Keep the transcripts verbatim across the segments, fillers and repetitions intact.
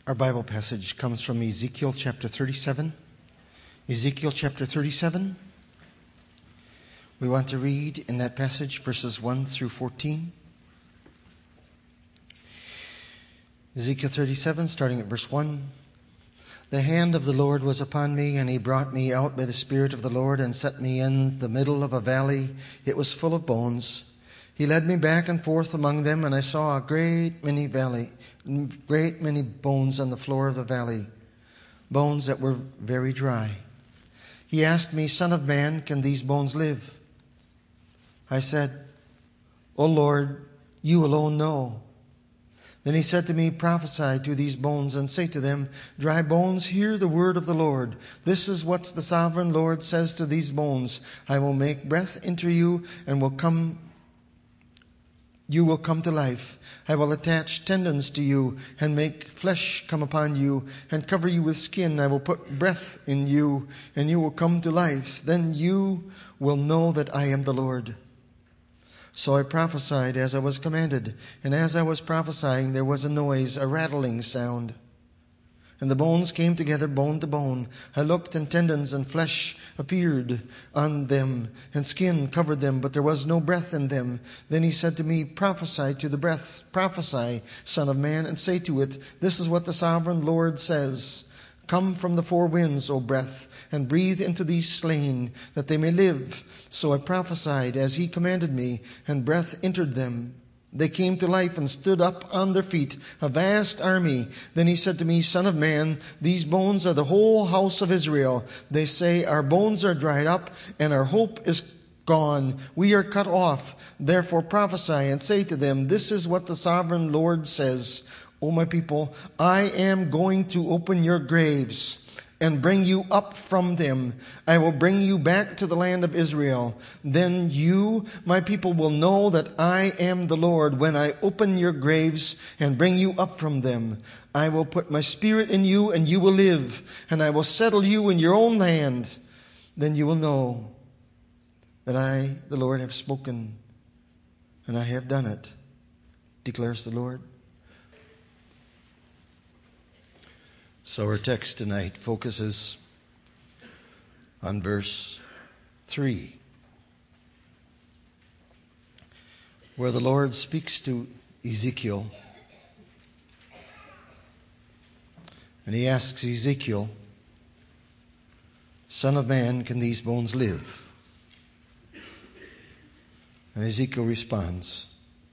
Our Bible passage comes from Ezekiel chapter thirty-seven. Ezekiel chapter thirty-seven. We want to read in that passage verses one through fourteen. Ezekiel thirty-seven, starting at verse one. The hand of the Lord was upon me, and he brought me out by the Spirit of the Lord and set me in the middle of a valley. It was full of bones. He led me back and forth among them, and I saw a great many valley, great many bones on the floor of the valley, bones that were very dry. He asked me, Son of man, can these bones live? I said, O Lord, you alone know. Then he said to me, Prophesy to these bones and say to them, Dry bones, hear the word of the Lord. This is what the sovereign Lord says to these bones. I will make breath into you and will come You will come to life. I will attach tendons to you and make flesh come upon you and cover you with skin. I will put breath in you and you will come to life. Then you will know that I am the Lord. So I prophesied as I was commanded. And as I was prophesying, there was a noise, a rattling sound. And the bones came together, bone to bone. I looked, and tendons and flesh appeared on them, and skin covered them, but there was no breath in them. Then he said to me, Prophesy to the breath, prophesy, Son of man, and say to it, This is what the sovereign Lord says. Come from the four winds, O breath, and breathe into these slain, that they may live. So I prophesied as he commanded me, and breath entered them. They came to life and stood up on their feet, a vast army. Then he said to me, Son of man, these bones are the whole house of Israel. They say, Our bones are dried up, and our hope is gone. We are cut off. Therefore prophesy and say to them, This is what the sovereign Lord says. O my people, I am going to open your graves and bring you up from them. I will bring you back to the land of Israel. Then you, my people, will know that I am the Lord when I open your graves and bring you up from them. I will put my spirit in you and you will live, and I will settle you in your own land. Then you will know that I, the Lord, have spoken, and I have done it, declares the Lord. So our text tonight focuses on verse three, where the Lord speaks to Ezekiel, and he asks Ezekiel, Son of man, can these bones live? And Ezekiel responds,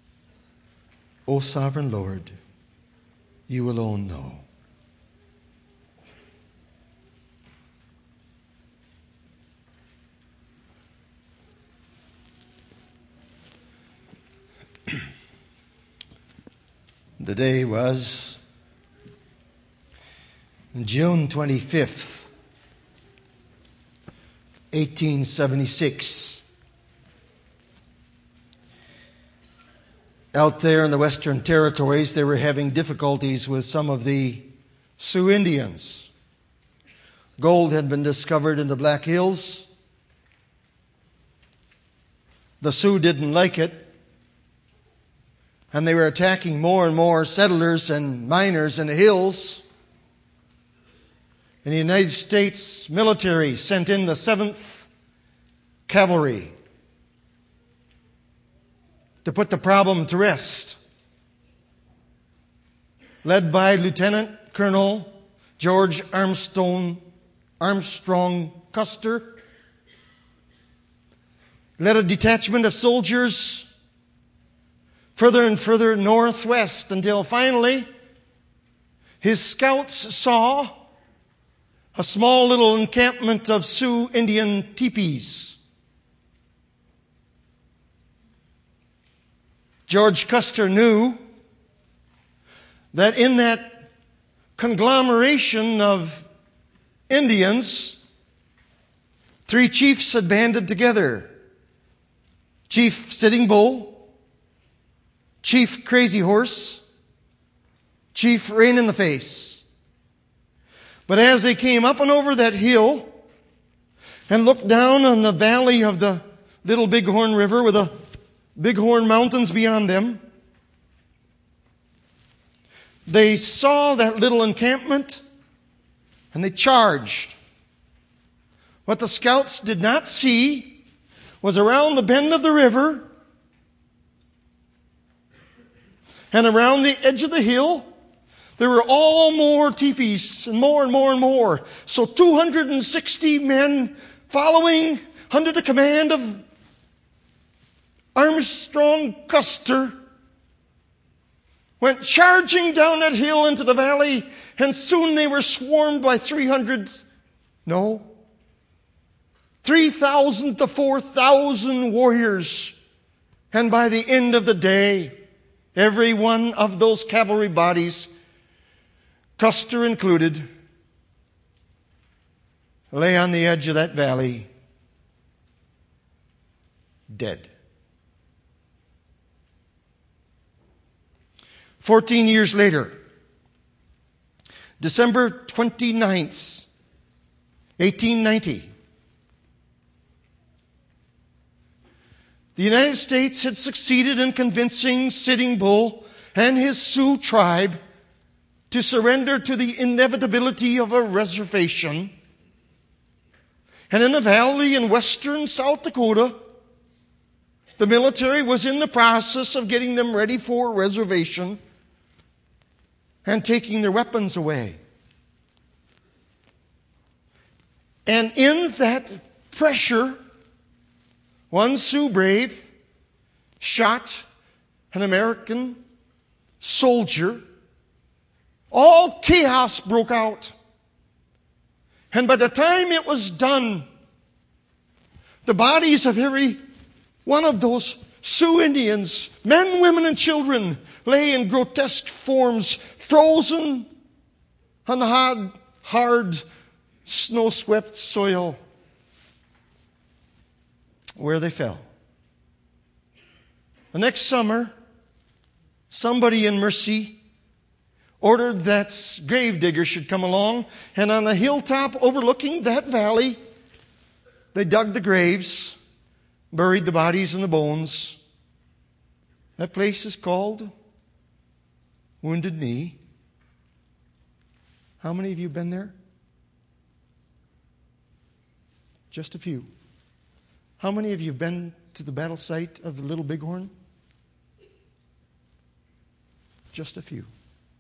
O sovereign Lord, you alone know. The day was June twenty-fifth, eighteen seventy-six. Out there in the Western Territories, they were having difficulties with some of the Sioux Indians. Gold had been discovered in the Black Hills. The Sioux didn't like it, and they were attacking more and more settlers and miners in the hills. And the United States military sent in the seventh Cavalry to put the problem to rest, led by Lieutenant Colonel George Armstrong, Armstrong Custer. Led a detachment of soldiers further and further northwest until finally his scouts saw a small little encampment of Sioux Indian teepees. George Custer knew that in that conglomeration of Indians, three chiefs had banded together. Chief Sitting Bull, Chief Crazy Horse, Chief Rain in the Face. But as they came up and over that hill and looked down on the valley of the Little Bighorn River with the Bighorn Mountains beyond them, They saw that little encampment and they charged. What the scouts did not see was around the bend of the river and around the edge of the hill, there were all more teepees, and more and more and more. So two hundred sixty men following under the command of Armstrong Custer went charging down that hill into the valley, and soon they were swarmed by three hundred, no, three thousand to four thousand warriors. And by the end of the day, every one of those cavalry bodies, Custer included, lay on the edge of that valley, dead. Fourteen years later, December twenty-ninth, eighteen ninety, the United States had succeeded in convincing Sitting Bull and his Sioux tribe to surrender to the inevitability of a reservation. And in a valley in western South Dakota, the military was in the process of getting them ready for reservation and taking their weapons away. And in that pressure, one Sioux brave shot an American soldier. All chaos broke out. And by the time it was done, the bodies of every one of those Sioux Indians, men, women, and children, lay in grotesque forms, frozen on the hard, hard snow-swept soil where they fell. The next summer, somebody in mercy ordered that gravedigger should come along, and on a hilltop overlooking that valley, they dug the graves, buried the bodies and the bones. That place is called Wounded Knee. How many of you have been there? Just a few. How many of you have been to the battle site of the Little Bighorn? Just a few.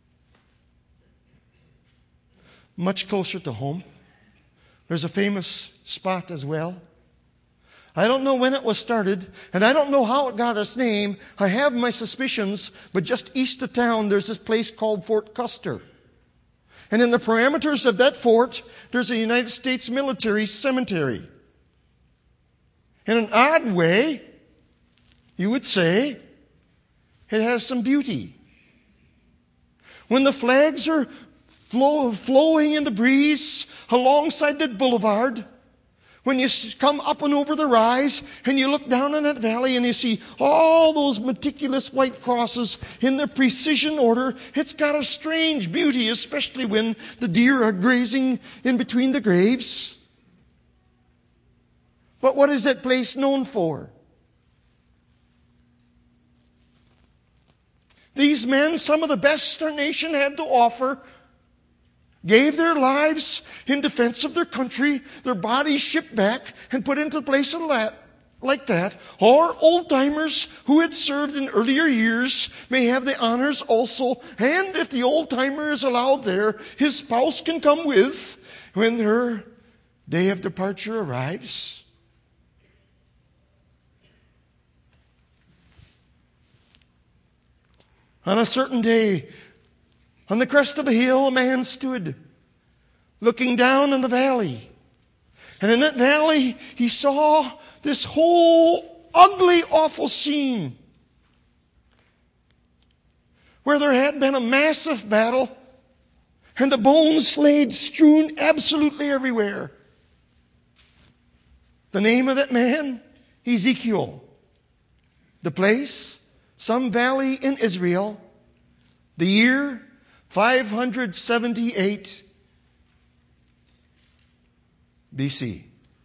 Much closer to home, there's a famous spot as well. I don't know when it was started, and I don't know how it got its name. I have my suspicions, but just east of town, there's this place called Fort Custer. And in the parameters of that fort, there's a United States military cemetery. In an odd way, you would say, it has some beauty. When the flags are flow, flowing in the breeze alongside that boulevard, when you come up and over the rise and you look down in that valley and you see all those meticulous white crosses in their precision order, it's got a strange beauty, especially when the deer are grazing in between the graves. But what is that place known for? These men, some of the best our nation had to offer, gave their lives in defense of their country, their bodies shipped back and put into a place like that. Or old-timers who had served in earlier years may have the honors also. And if the old-timer is allowed there, his spouse can come with when their day of departure arrives. On a certain day, on the crest of a hill, a man stood, looking down in the valley. And in that valley, he saw this whole ugly, awful scene where there had been a massive battle and the bones laid strewn absolutely everywhere. The name of that man, Ezekiel. The place, some valley in Israel. The year, five hundred seventy-eight B C.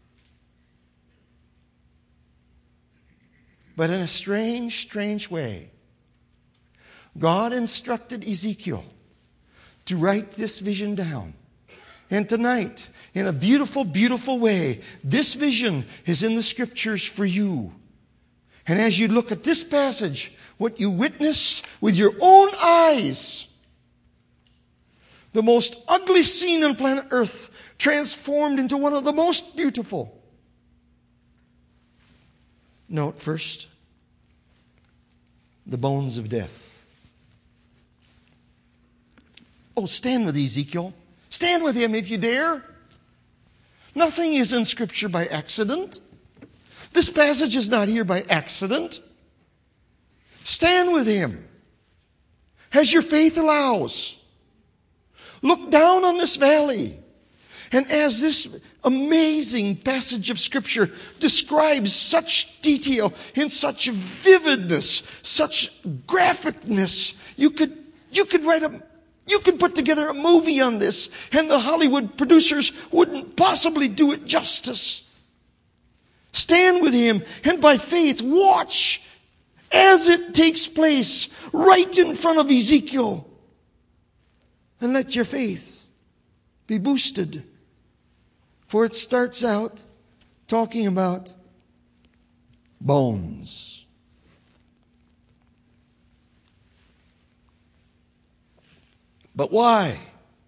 But in a strange, strange way, God instructed Ezekiel to write this vision down. And tonight, in a beautiful, beautiful way, this vision is in the Scriptures for you. And as you look at this passage, what you witness with your own eyes, the most ugly scene on planet Earth transformed into one of the most beautiful. Note first, the bones of death. Oh, stand with Ezekiel. Stand with him if you dare. Nothing is in Scripture by accident. This passage is not here by accident. Stand with him as your faith allows. Look down on this valley. And as this amazing passage of Scripture describes such detail, in such vividness, such graphicness, you could, you could write a, you could put together a movie on this, and the Hollywood producers wouldn't possibly do it justice. Stand with him, and by faith, watch as it takes place right in front of Ezekiel. And let your faith be boosted. For it starts out talking about bones. But why?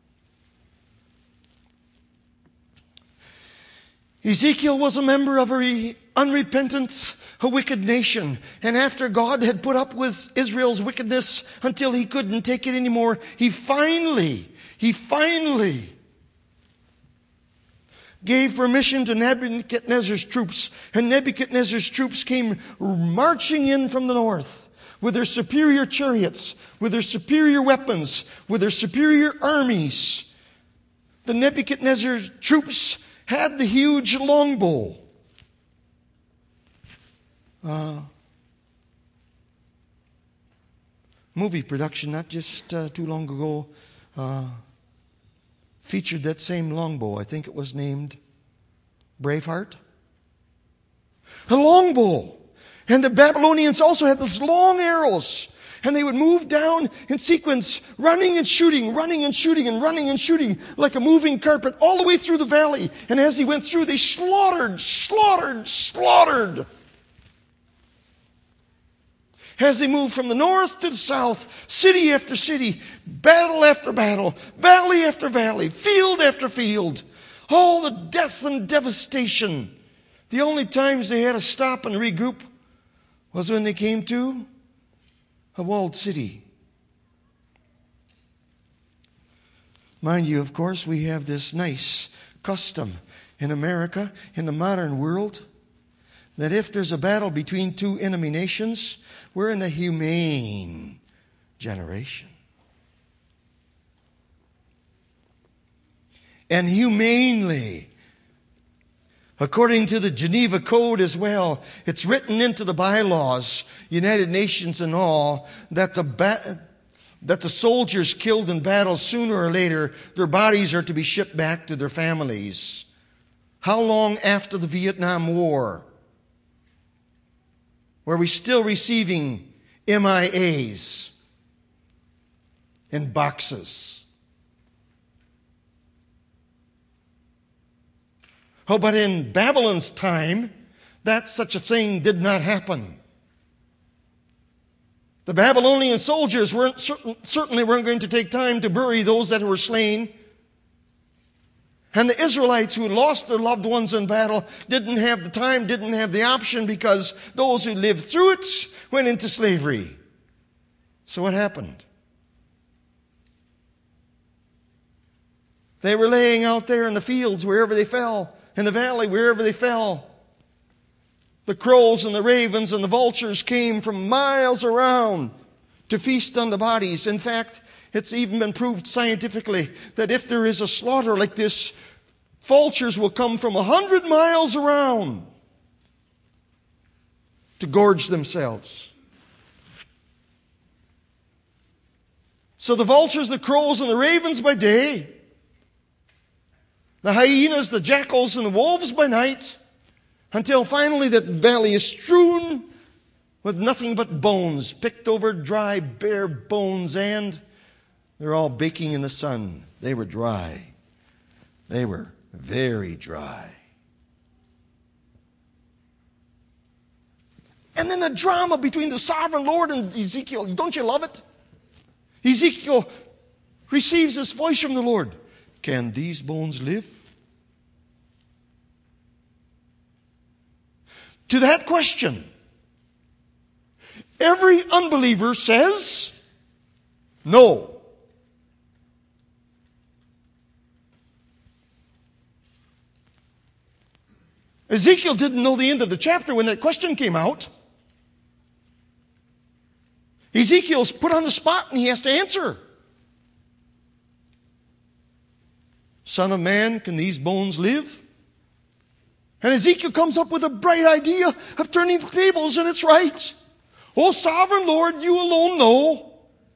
Ezekiel was a member of an unrepentant, a wicked nation. And after God had put up with Israel's wickedness until he couldn't take it anymore, he finally, he finally gave permission to Nebuchadnezzar's troops. And Nebuchadnezzar's troops came marching in from the north with their superior chariots, with their superior weapons, with their superior armies. The Nebuchadnezzar troops had the huge longbow. Uh, movie production, not just uh, too long ago, uh, featured that same longbow. I think it was named Braveheart. A longbow. And the Babylonians also had those long arrows. And they would move down in sequence, running and shooting, running and shooting, and running and shooting like a moving carpet all the way through the valley. And as he went through, they slaughtered, slaughtered, slaughtered. As they moved from the north to the south, city after city, battle after battle, valley after valley, field after field, all the death and devastation. The only times they had to stop and regroup was when they came to a walled city. Mind you, of course, we have this nice custom in America, in the modern world, that if there's a battle between two enemy nations, we're in a humane generation. And humanely, according to the Geneva Code as well, it's written into the bylaws, United Nations and all, that the ba- that the soldiers killed in battle, sooner or later, their bodies are to be shipped back to their families. How long after the Vietnam War were we still receiving M I As in boxes? Oh, but in Babylon's time, that such a thing did not happen. The Babylonian soldiers weren't certain, certainly weren't going to take time to bury those that were slain. And the Israelites who had lost their loved ones in battle didn't have the time, didn't have the option, because those who lived through it went into slavery. So what happened? They were laying out there in the fields wherever they fell, in the valley wherever they fell. The crows and the ravens and the vultures came from miles around to feast on the bodies. In fact, it's even been proved scientifically that if there is a slaughter like this, vultures will come from a hundred miles around to gorge themselves. So the vultures, the crows, and the ravens by day, the hyenas, the jackals, and the wolves by night, until finally that valley is strewn with nothing but bones, picked over dry, bare bones, and They're all baking in the sun. They were dry. They were very dry. And then the drama between the sovereign Lord and Ezekiel. Don't you love it? Ezekiel receives this voice from the Lord. Can these bones live? To that question, every unbeliever says no. Ezekiel didn't know the end of the chapter when that question came out. Ezekiel's put on the spot and he has to answer. Son of man, can these bones live? And Ezekiel comes up with a bright idea of turning the tables, and it's right. Oh, sovereign Lord, you alone know.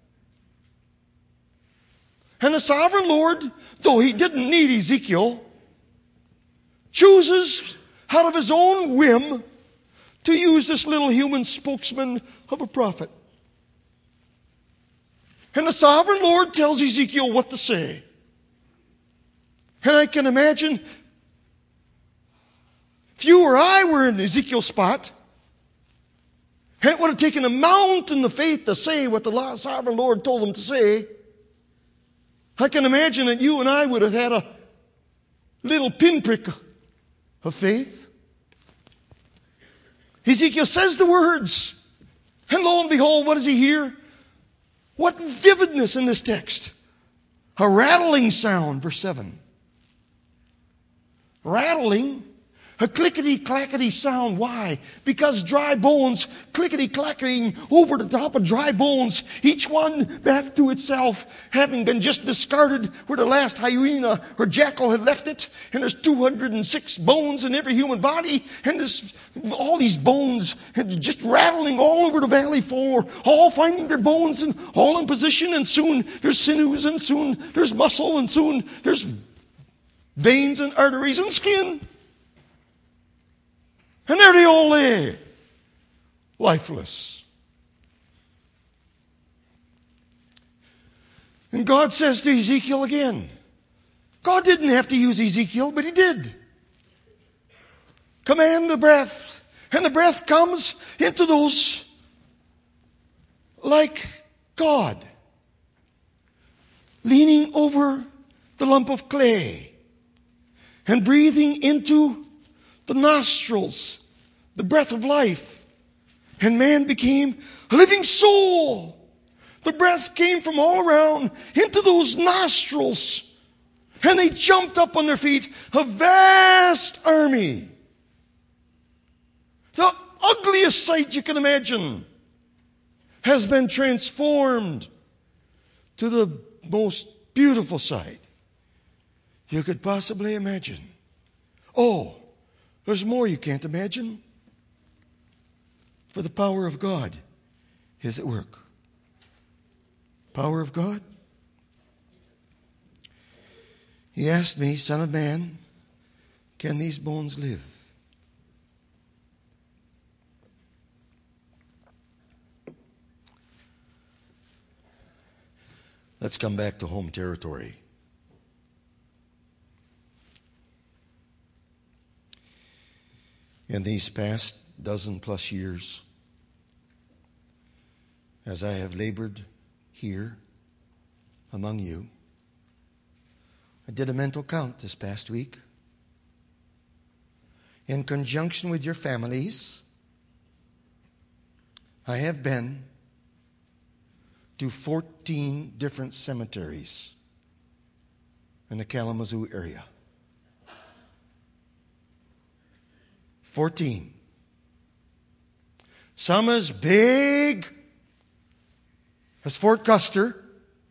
And the sovereign Lord, though he didn't need Ezekiel, chooses out of his own whim to use this little human spokesman of a prophet. And the sovereign Lord tells Ezekiel what to say. And I can imagine if you or I were in Ezekiel's spot, and it would have taken a mountain of faith to say what the sovereign Lord told him to say, I can imagine that you and I would have had a little pinprick of faith. Ezekiel says the words, and lo and behold, what does he hear? What vividness in this text. A rattling sound, verse seven. Rattling, a clickety-clackety sound. Why? Because dry bones clickety-clacketing over the top of dry bones, each one back to itself, having been just discarded where the last hyena or jackal had left it. And there's two hundred six bones in every human body, and there's all these bones just rattling all over the valley floor, all finding their bones and all in position, and soon there's sinews, and soon there's muscle, and soon there's veins and arteries and skin. And there they all lay, lifeless. And God says to Ezekiel again, God didn't have to use Ezekiel, but he did. Command the breath. And the breath comes into those like God, leaning over the lump of clay and breathing into the nostrils, the breath of life. And man became a living soul. The breath came from all around into those nostrils. And they jumped up on their feet, a vast army. The ugliest sight you can imagine has been transformed to the most beautiful sight you could possibly imagine. Oh, there's more you can't imagine. For the power of God is at work. Power of God? He asked me, Son of man, can these bones live? Let's come back to home territory. In these past dozen plus years, as I have labored here among you, I did a mental count this past week. In conjunction with your families, I have been to fourteen different cemeteries in the Kalamazoo area. fourteen. Some as big as Fort Custer.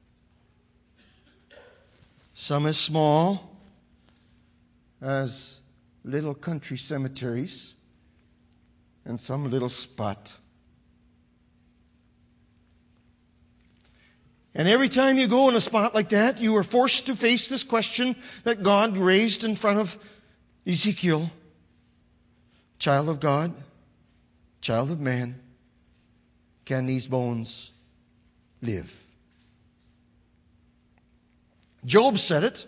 Some as small as little country cemeteries. And some little spot. And every time you go in a spot like that, you are forced to face this question that God raised in front of Ezekiel. Child of God, child of man, can these bones live? Job said it.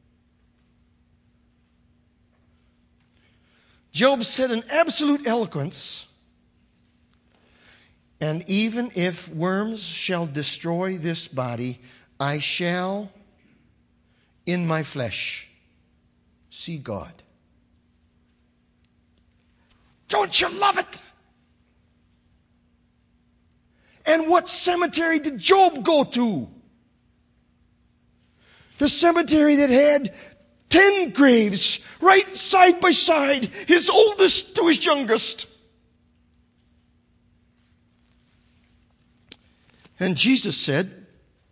Job said in absolute eloquence, and even if worms shall destroy this body, I shall in my flesh see God. Don't you love it? And what cemetery did Job go to? The cemetery that had ten graves right side by side, his oldest to his youngest. And Jesus said,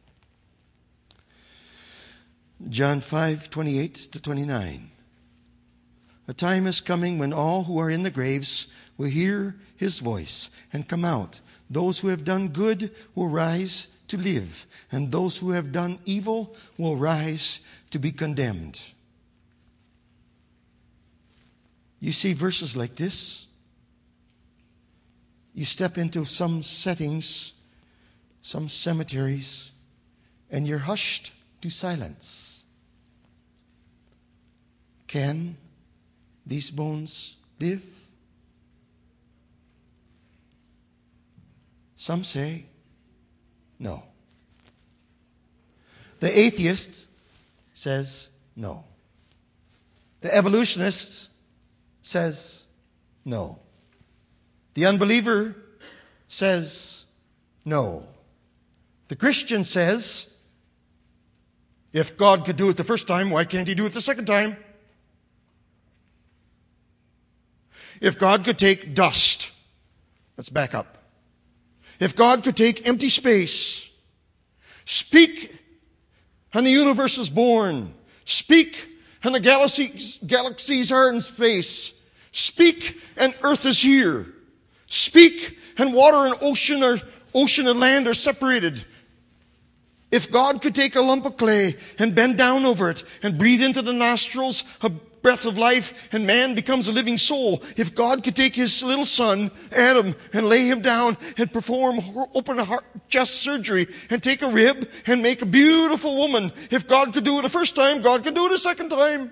John five, twenty-eight to twenty-nine, a time is coming when all who are in the graves will hear his voice and come out. Those who have done good will rise to live, and those who have done evil will rise to be condemned. You see verses like this, you step into some settings, some cemeteries, and you're hushed to silence. Can these bones live? Some say no. The atheist says no. The evolutionist says no. The unbeliever says no. The Christian says, if God could do it the first time, why can't he do it the second time? If God could take dust, let's back up. If God could take empty space, speak, and the universe is born, speak, and the galaxies, galaxies are in space, speak, and earth is here, speak, and water and ocean are ocean and land are separated. If God could take a lump of clay and bend down over it and breathe into the nostrils a breath of life and man becomes a living soul. If God could take his little son, Adam, and lay him down and perform open heart chest surgery and take a rib and make a beautiful woman. If God could do it the first time, God could do it a second time.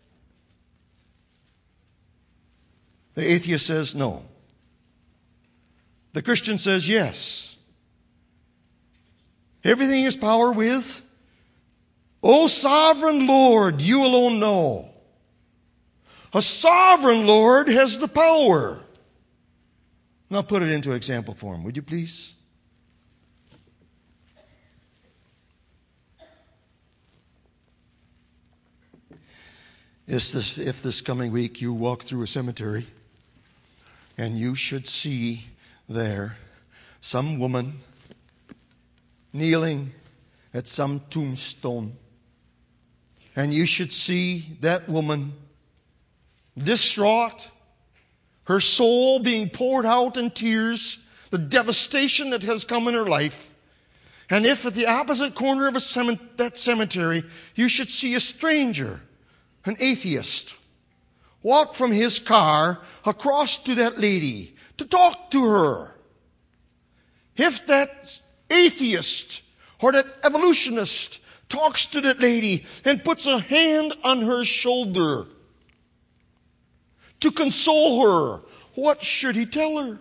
The atheist says no. The Christian says yes. Everything is power with, O sovereign Lord, you alone know. A sovereign Lord has the power. Now put it into example form, would you please? Is this, if this coming week you walk through a cemetery and you should see there some woman kneeling at some tombstone, and you should see that woman distraught, her soul being poured out in tears, the devastation that has come in her life. And if at the opposite corner of a cemetery, that cemetery, you should see a stranger, an atheist, walk from his car across to that lady to talk to her. If that atheist or that evolutionist talks to that lady and puts a hand on her shoulder to console her, what should he tell her?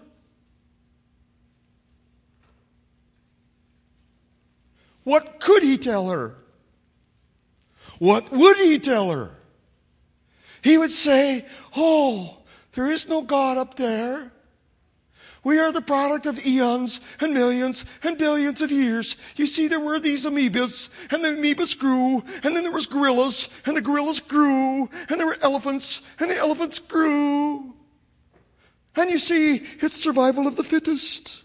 What could he tell her? What would he tell her? He would say, oh, there is no God up there. We are the product of eons and millions and billions of years. You see, there were these amoebas, and the amoebas grew, and then there was gorillas, and the gorillas grew, and there were elephants, and the elephants grew. And you see, it's survival of the fittest.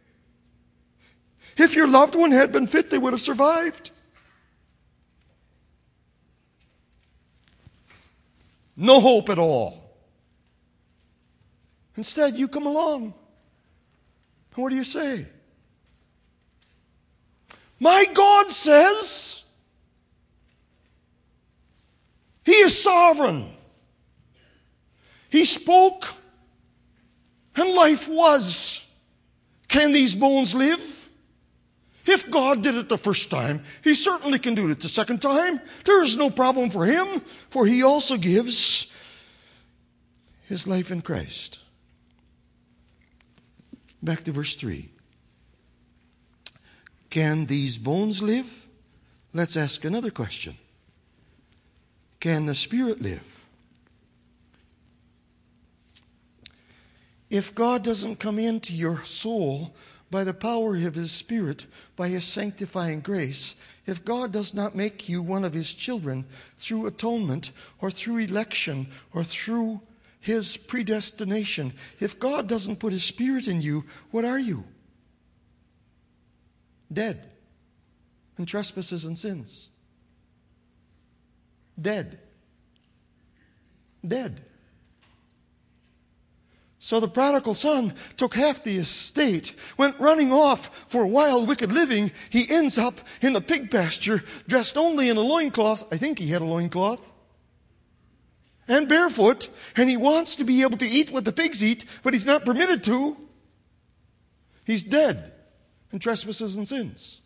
If your loved one had been fit, they would have survived. No hope at all. Instead, you come along. And what do you say? My God says He is sovereign. He spoke and life was. Can these bones live? If God did it the first time, He certainly can do it the second time. There is no problem for Him, for He also gives His life in Christ. Back to verse three. Can these bones live? Let's ask another question. Can the Spirit live? If God doesn't come into your soul by the power of His Spirit, by His sanctifying grace, if God does not make you one of His children through atonement or through election or through His predestination, if God doesn't put His Spirit in you, what are you? Dead in trespasses and sins. Dead. Dead. So the prodigal son took half the estate, went running off for wild, wicked living. He ends up in the pig pasture, dressed only in a loincloth. I think he had a loincloth. And barefoot. And he wants to be able to eat what the pigs eat, but he's not permitted to. He's dead in trespasses and sins.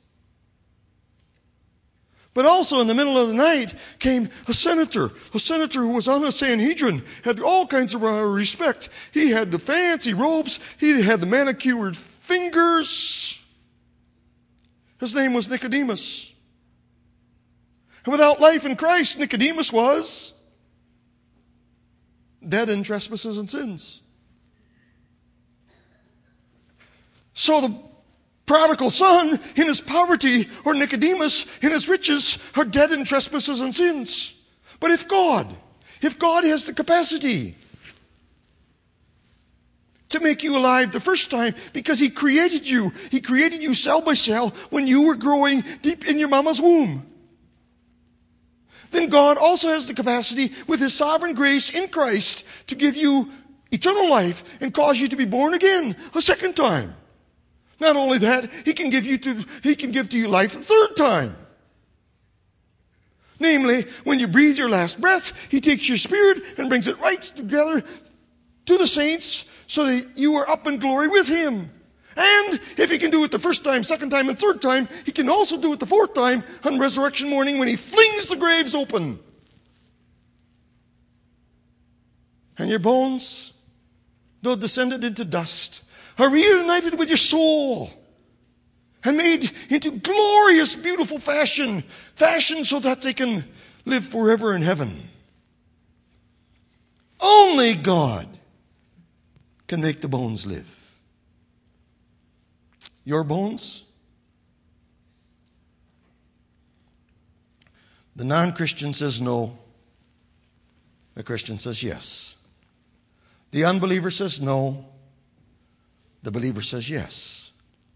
But also in the middle of the night came a senator, a senator who was on a Sanhedrin, had all kinds of respect. He had the fancy robes. He had the manicured fingers. His name was Nicodemus. And without life in Christ, Nicodemus was dead in trespasses and sins. So the prodigal son in his poverty, or Nicodemus in his riches, are dead in trespasses and sins. But if God, if God has the capacity to make you alive the first time, because He created you, He created you cell by cell when you were growing deep in your mama's womb, then God also has the capacity with His sovereign grace in Christ to give you eternal life and cause you to be born again a second time. Not only that, He can give you to, He can give to you life the third time. Namely, when you breathe your last breath, He takes your spirit and brings it right together to the saints so that you are up in glory with Him. And if He can do it the first time, second time, and third time, He can also do it the fourth time on resurrection morning when He flings the graves open. And your bones, though descended into dust, are reunited with your soul and made into glorious, beautiful fashion, fashioned so that they can live forever in heaven. Only God can make the bones live. Your bones? The non-Christian says no. The Christian says yes. The unbeliever says no. The believer says yes.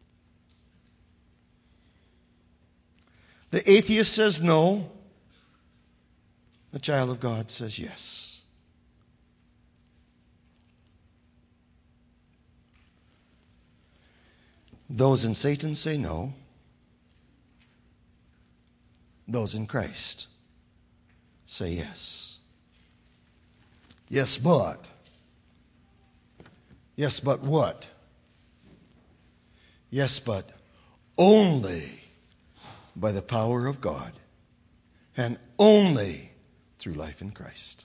The atheist says no. The child of God says yes. Those in Satan say no. Those in Christ say yes. Yes, but. Yes, but what? Yes, but only by the power of God and only through life in Christ.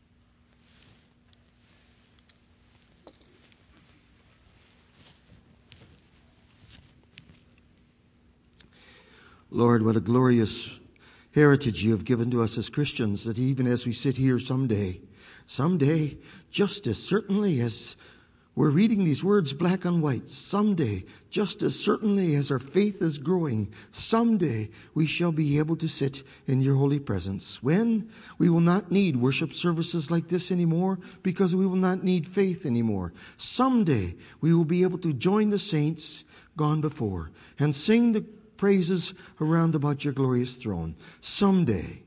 Lord, what a glorious heritage You have given to us as Christians, that even as we sit here someday, someday, just as certainly as we're reading these words black on white, someday, just as certainly as our faith is growing, someday we shall be able to sit in Your holy presence. When? We will not need worship services like this anymore, because we will not need faith anymore. Someday we will be able to join the saints gone before and sing the praises around about Your glorious throne. Someday.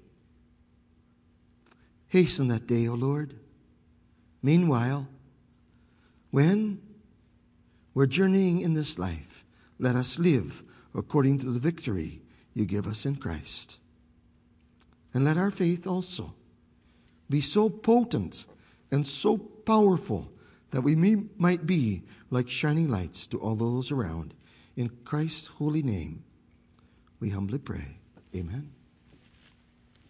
Hasten that day, O Lord. Meanwhile, when we're journeying in this life, let us live according to the victory You give us in Christ. And let our faith also be so potent and so powerful that we may, might be like shining lights to all those around. In Christ's holy name We humbly pray. Amen.